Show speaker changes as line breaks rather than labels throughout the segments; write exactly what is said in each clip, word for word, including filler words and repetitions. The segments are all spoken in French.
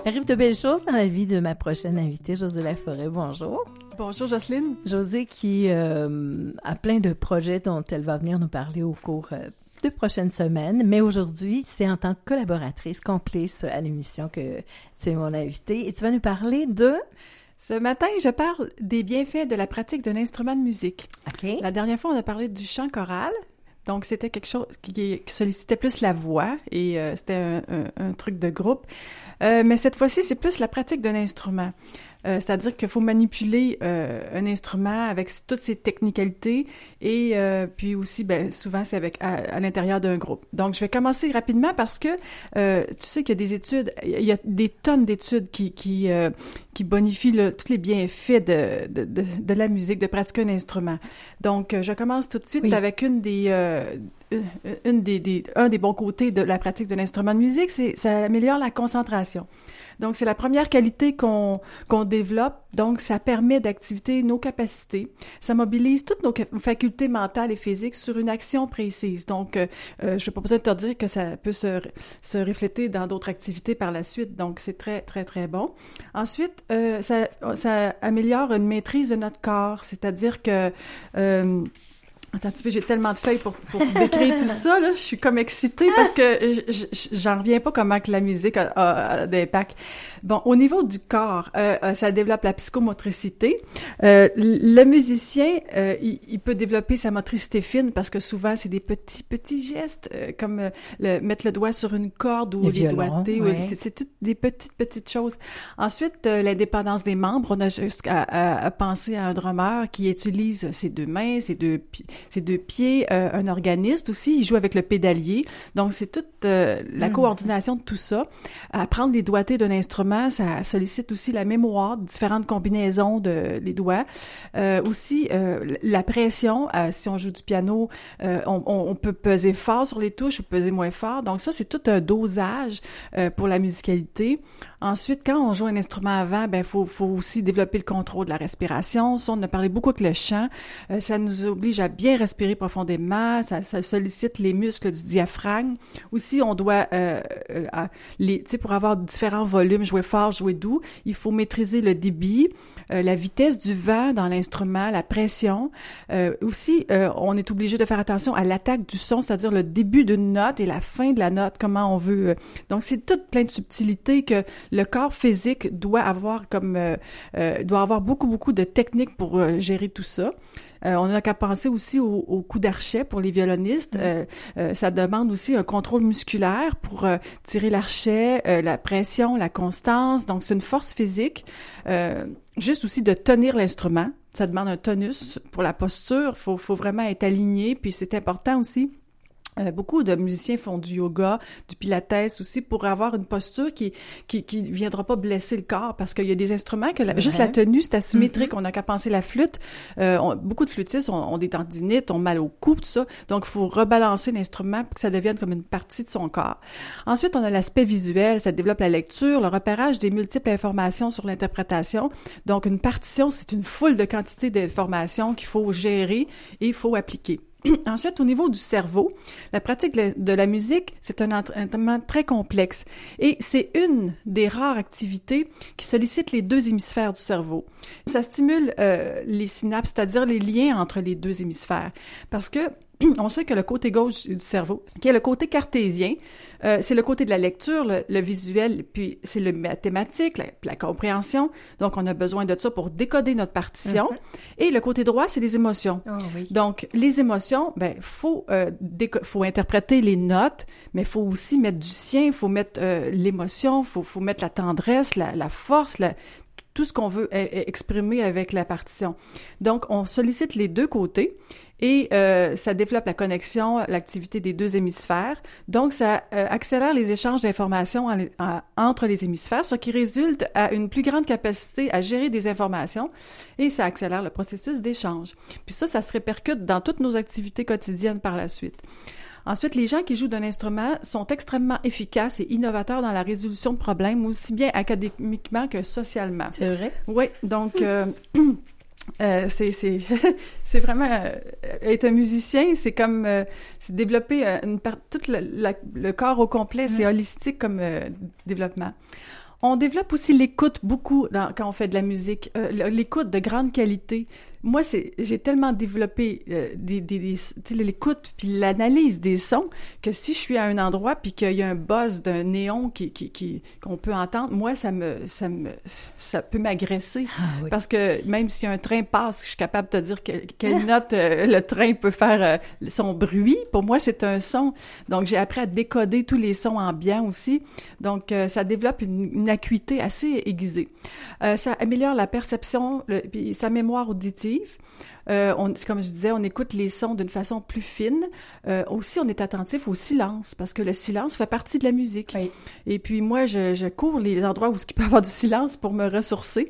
Il arrive de belles choses dans la vie de ma prochaine invitée, Josée Laforêt. Bonjour.
Bonjour Jocelyne.
Josée qui euh, a plein de projets dont elle va venir nous parler au cours euh, de prochaines semaines, mais aujourd'hui, c'est en tant que collaboratrice complice à l'émission que tu es mon invitée et tu vas nous parler de...
Ce matin, je parle des bienfaits de la pratique d'un instrument de musique.
OK.
La dernière fois, on a parlé du chant choral. Donc, c'était quelque chose qui, qui sollicitait plus la voix et euh, c'était un, un, un truc de groupe. Euh, mais cette fois-ci, c'est plus la pratique d'un instrument. Euh, c'est-à-dire qu'il faut manipuler euh, un instrument avec toutes ses technicalités et euh, puis aussi, ben, souvent, c'est avec à, à l'intérieur d'un groupe. Donc, je vais commencer rapidement parce que euh, tu sais qu'il y a des études, il y a des tonnes d'études qui qui euh, qui bonifient le, tous les bienfaits de, de de de la musique, de pratiquer un instrument. Donc, je commence tout de suite oui. avec une des euh, une des, des un des bons côtés de la pratique d'un instrument de musique, c'est ça améliore la concentration. Donc, c'est la première qualité qu'on qu'on développe. Donc, ça permet d'activer nos capacités. Ça mobilise toutes nos facultés mentales et physiques sur une action précise. Donc, euh, je n'ai pas besoin de te dire que ça peut se, se refléter dans d'autres activités par la suite. Donc, c'est très, très, très bon. Ensuite, euh, ça, ça améliore une maîtrise de notre corps. C'est-à-dire que... Euh, Attends un petit peu, j'ai tellement de feuilles pour, pour décrire tout ça, là. Je suis comme excitée parce que j'en reviens pas comment que la musique a, a, a d'impact. Bon, au niveau du corps, euh, ça développe la psychomotricité. Euh, le musicien, euh, il, il peut développer sa motricité fine parce que souvent, c'est des petits, petits gestes, euh, comme euh, le, mettre le doigt sur une corde ou les doigtés. Ouais. C'est, c'est toutes des petites, petites choses. Ensuite, euh, l'indépendance des membres. On a jusqu'à à, à penser à un drummer qui utilise ses deux mains, ses deux pieds, ses deux pieds, euh, un organiste aussi, il joue avec le pédalier. Donc, c'est toute euh, la mmh. coordination de tout ça. Apprendre les doigtés d'un instrument, ça sollicite aussi la mémoire, différentes combinaisons de les doigts. Euh, aussi, euh, la pression, euh, si on joue du piano, euh, on, on, on peut peser fort sur les touches ou peser moins fort. Donc, ça, c'est tout un dosage euh, pour la musicalité. Ensuite, quand on joue un instrument avant, ben faut faut aussi développer le contrôle de la respiration. Ça, on a parlé beaucoup avec le chant. Euh, ça nous oblige à bien respirer profondément. Ça, ça sollicite les muscles du diaphragme. Aussi, on doit, euh, euh, les, tu sais, pour avoir différents volumes, jouer fort, jouer doux, il faut maîtriser le débit, euh, la vitesse du vent dans l'instrument, la pression. Euh, aussi, euh, on est obligé de faire attention à l'attaque du son, c'est-à-dire le début d'une note et la fin de la note, comment on veut. Euh, donc, c'est toute plein de subtilités que le corps physique doit avoir comme euh, euh, doit avoir beaucoup beaucoup de techniques pour euh, gérer tout ça. Euh, on n'a qu'à penser aussi au, au coup d'archet pour les violonistes. Euh, euh, ça demande aussi un contrôle musculaire pour euh, tirer l'archet, euh, la pression, la constance. Donc, c'est une force physique. Euh, juste aussi de tenir l'instrument. Ça demande un tonus pour la posture. Faut, faut vraiment être aligné. Puis, c'est important aussi. Euh, beaucoup de musiciens font du yoga, du pilates aussi pour avoir une posture qui qui qui viendra pas blesser le corps parce qu'il y a des instruments que la, juste la tenue c'est asymétrique. Mm-hmm. On n'a qu'à penser la flûte. Euh, on, beaucoup de flûtistes ont, ont des tendinites, ont mal au cou, tout ça. Donc il faut rebalancer l'instrument pour que ça devienne comme une partie de son corps. Ensuite on a l'aspect visuel, ça développe la lecture, le repérage des multiples informations sur l'interprétation. Donc une partition c'est une foule de quantité d'informations qu'il faut gérer et il faut appliquer. Ensuite, au niveau du cerveau, la pratique de la musique, c'est un entraînement très complexe et c'est une des rares activités qui sollicite les deux hémisphères du cerveau. Ça stimule euh, les synapses, c'est-à-dire les liens entre les deux hémisphères, parce que on sait que le côté gauche du cerveau, qui est le côté cartésien, euh, c'est le côté de la lecture, le, le visuel, puis c'est le mathématique, la, la compréhension. Donc, on a besoin de ça pour décoder notre partition. Mm-hmm. Et le côté droit, c'est les émotions. Oh, oui. Donc, les émotions, ben, faut euh, déco- faut interpréter les notes, mais faut aussi mettre du sien, faut mettre euh, l'émotion, faut faut mettre la tendresse, la, la force, la tout ce qu'on veut exprimer avec la partition. Donc, on sollicite les deux côtés. Et euh, ça développe la connexion, l'activité des deux hémisphères. Donc, ça euh, accélère les échanges d'informations en, en, entre les hémisphères, ce qui résulte à une plus grande capacité à gérer des informations et ça accélère le processus d'échange. Puis ça, ça se répercute dans toutes nos activités quotidiennes par la suite. Ensuite, les gens qui jouent d'un instrument sont extrêmement efficaces et innovateurs dans la résolution de problèmes, aussi bien académiquement que socialement.
C'est vrai?
Oui, donc... Euh, Euh, c'est c'est c'est vraiment euh, être un musicien, c'est comme euh, c'est développer euh, une part tout le, la, le corps au complet, c'est holistique comme euh, développement. On développe aussi l'écoute beaucoup dans, quand on fait de la musique, euh, l'écoute de grande qualité. Moi, c'est, j'ai tellement développé euh, des, des, des, tu sais, l'écoute puis l'analyse des sons que si je suis à un endroit puis qu'il y a un buzz d'un néon qui, qui, qui, qu'on peut entendre, moi, ça me, ça me, ça peut m'agresser.
Ah, oui.
Parce que même si un train passe, je suis capable de te dire que, quelle note euh, le train peut faire euh, son bruit. Pour moi, c'est un son. Donc, j'ai appris à décoder tous les sons ambiants aussi. Donc, euh, ça développe une, une acuité assez aiguisée. Euh, ça améliore la perception le, puis sa mémoire auditive. Euh, on, comme je disais, on écoute les sons d'une façon plus fine. Euh, aussi, on est attentif au silence, parce que le silence fait partie de la musique.
Oui.
Et puis moi, je, je cours les endroits où il peut y avoir du silence pour me ressourcer.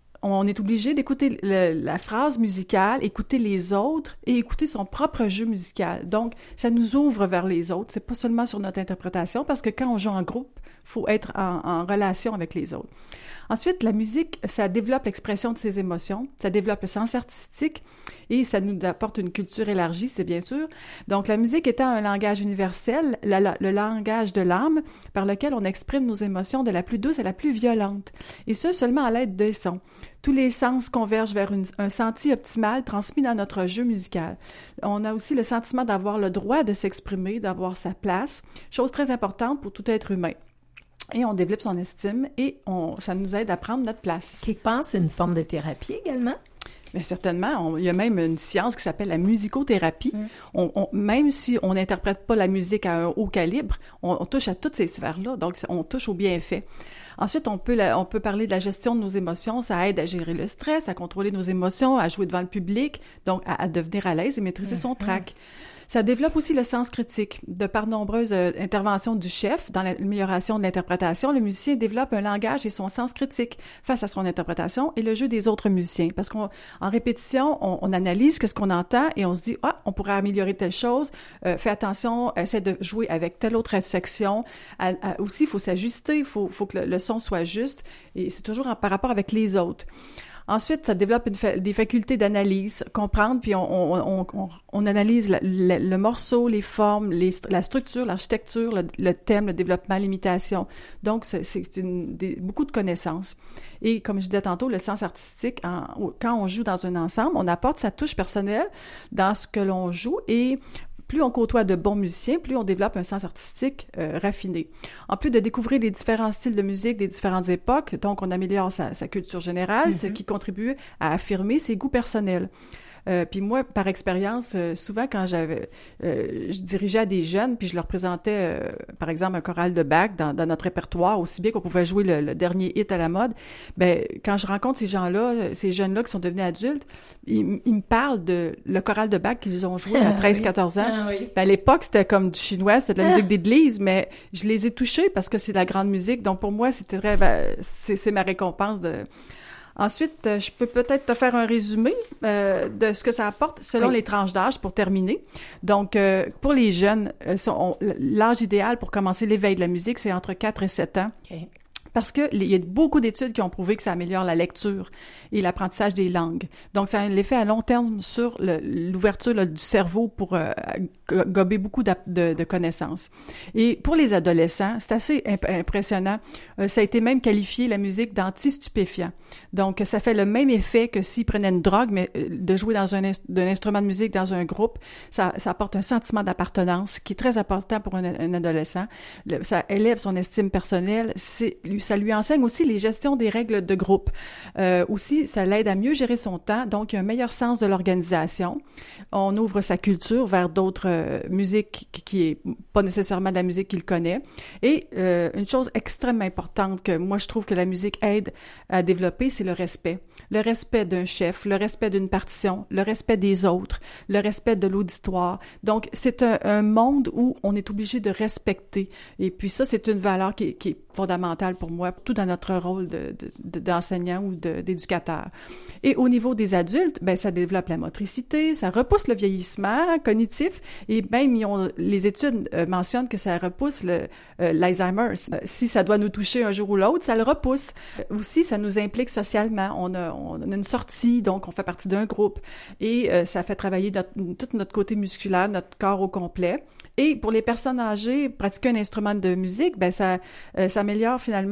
On est obligé d'écouter le, la phrase musicale, écouter les autres et écouter son propre jeu musical. Donc, ça nous ouvre vers les autres. C'est pas seulement sur notre interprétation, parce que quand on joue en groupe, il faut être en, en relation avec les autres. Ensuite, la musique, ça développe l'expression de ses émotions, ça développe le sens artistique et ça nous apporte une culture élargie, c'est bien sûr. Donc, la musique étant un langage universel, la, la, le langage de l'âme par lequel on exprime nos émotions de la plus douce à la plus violente, et ce, seulement à l'aide des sons. Tous les sens convergent vers une, un senti optimal transmis dans notre jeu musical. On a aussi le sentiment d'avoir le droit de s'exprimer, d'avoir sa place, chose très importante pour tout être humain. Et on développe son estime et on, ça nous aide à prendre notre place.
Quelque part, c'est une forme de thérapie également?
Bien, certainement. On, il y a même une science qui s'appelle la musicothérapie. Mm. On, on, même si on n'interprète pas la musique à un haut calibre, on, on touche à toutes ces sphères-là. Donc, on touche aux bienfaits. Ensuite, on peut, la, on peut parler de la gestion de nos émotions. Ça aide à gérer le stress, à contrôler nos émotions, à jouer devant le public, donc à, à devenir à l'aise et maîtriser mm-hmm. son trac. Ça développe aussi le sens critique. De par nombreuses euh, interventions du chef dans l'amélioration de l'interprétation, le musicien développe un langage et son sens critique face à son interprétation et le jeu des autres musiciens. Parce qu'en répétition, on, on analyse qu'est-ce qu'on entend et on se dit « Ah, on pourrait améliorer telle chose, euh, fais attention, essaie de jouer avec telle autre section. » Aussi, il faut s'ajuster, il faut, faut que le, le son soit juste et c'est toujours en, par rapport avec les autres. Ensuite, ça développe une fa- des facultés d'analyse, comprendre, puis on, on, on, on analyse la, la, le morceau, les formes, les, la structure, l'architecture, le, le thème, le développement, l'imitation. Donc, c'est, c'est une, des, beaucoup de connaissances. Et comme je disais tantôt, le sens artistique, en, quand on joue dans un ensemble, on apporte sa touche personnelle dans ce que l'on joue et plus on côtoie de bons musiciens, plus on développe un sens artistique euh, raffiné. En plus de découvrir les différents styles de musique des différentes époques, donc on améliore sa, sa culture générale, mm-hmm. ce qui contribue à affirmer ses goûts personnels. Euh, puis moi, par expérience, euh, souvent quand j'avais, euh, je dirigeais à des jeunes, puis je leur présentais, euh, par exemple, un choral de Bach dans, dans notre répertoire, aussi bien qu'on pouvait jouer le, le dernier hit à la mode. Ben, quand je rencontre ces gens-là, ces jeunes-là qui sont devenus adultes, ils, ils me parlent de le choral de Bach qu'ils ont joué à treize quatorze ans.
Ah, oui.
Ben, à l'époque, c'était comme du chinois, c'était de la musique d'église, mais je les ai touchés parce que c'est de la grande musique. Donc pour moi, c'était très, ben, c'est, c'est ma récompense de. Ensuite, je peux peut-être te faire un résumé euh, de ce que ça apporte selon oui. les tranches d'âge pour terminer. Donc, euh, pour les jeunes, euh, sont, l'âge idéal pour commencer l'éveil de la musique, c'est entre quatre et sept ans. Okay. Parce que il y a beaucoup d'études qui ont prouvé que ça améliore la lecture et l'apprentissage des langues. Donc, ça a un effet à long terme sur le, l'ouverture là, du cerveau pour euh, gober beaucoup de, de, de connaissances. Et pour les adolescents, c'est assez imp- impressionnant. Euh, ça a été même qualifié, la musique, d'anti-stupéfiant. Donc, ça fait le même effet que s'ils prenaient une drogue, mais de jouer dans un, un instrument de musique dans un groupe, ça, ça apporte un sentiment d'appartenance qui est très important pour un, un adolescent. Le, ça élève son estime personnelle. C'est, ça lui enseigne aussi les gestions des règles de groupe. Euh, aussi, ça l'aide à mieux gérer son temps, donc il y a un meilleur sens de l'organisation. On ouvre sa culture vers d'autres euh, musiques qui, qui est pas nécessairement de la musique qu'il connaît. Et euh, une chose extrêmement importante que moi je trouve que la musique aide à développer, c'est le respect. Le respect d'un chef, le respect d'une partition, le respect des autres, le respect de l'auditoire. Donc, c'est un, un monde où on est obligé de respecter. Et puis ça, c'est une valeur qui, qui est fondamentale pour moi, tout dans notre rôle de, de, d'enseignant ou de, d'éducateur. Et au niveau des adultes, ben ça développe la motricité, ça repousse le vieillissement cognitif et même ils ont, les études euh, mentionnent que ça repousse le, euh, l'Alzheimer. Si ça doit nous toucher un jour ou l'autre, ça le repousse. Euh, aussi, ça nous implique socialement. On a, on a une sortie, donc on fait partie d'un groupe et euh, ça fait travailler notre, tout notre côté musculaire, notre corps au complet. Et pour les personnes âgées, pratiquer un instrument de musique, ben ça, euh, ça améliore finalement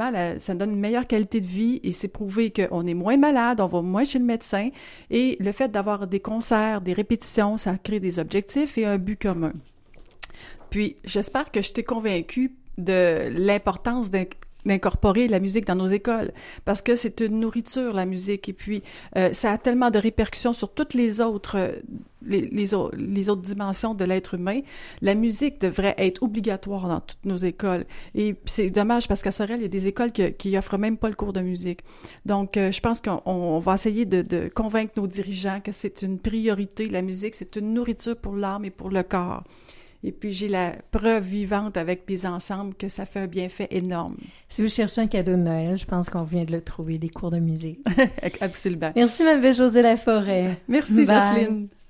vraiment, la, ça donne une meilleure qualité de vie et c'est prouvé qu'on est moins malade, on va moins chez le médecin et le fait d'avoir des concerts, des répétitions, ça crée des objectifs et un but commun. Puis, j'espère que je t'ai convaincu de l'importance d'un d'incorporer la musique dans nos écoles, parce que c'est une nourriture, la musique, et puis euh, ça a tellement de répercussions sur toutes les autres, euh, les, les, les autres dimensions de l'être humain. La musique devrait être obligatoire dans toutes nos écoles, et c'est dommage parce qu'à Sorel, il y a des écoles qui, qui offrent même pas le cours de musique. Donc, euh, je pense qu'on on va essayer de, de convaincre nos dirigeants que c'est une priorité, la musique, c'est une nourriture pour l'âme et pour le corps. Et puis, j'ai la preuve vivante avec mes ensembles que ça fait un bienfait énorme.
Si vous cherchez un cadeau de Noël, je pense qu'on vient de le trouver, des cours de musique.
Absolument.
Merci, ma belle Josée Laforêt.
Merci,
Bye.
Jocelyne.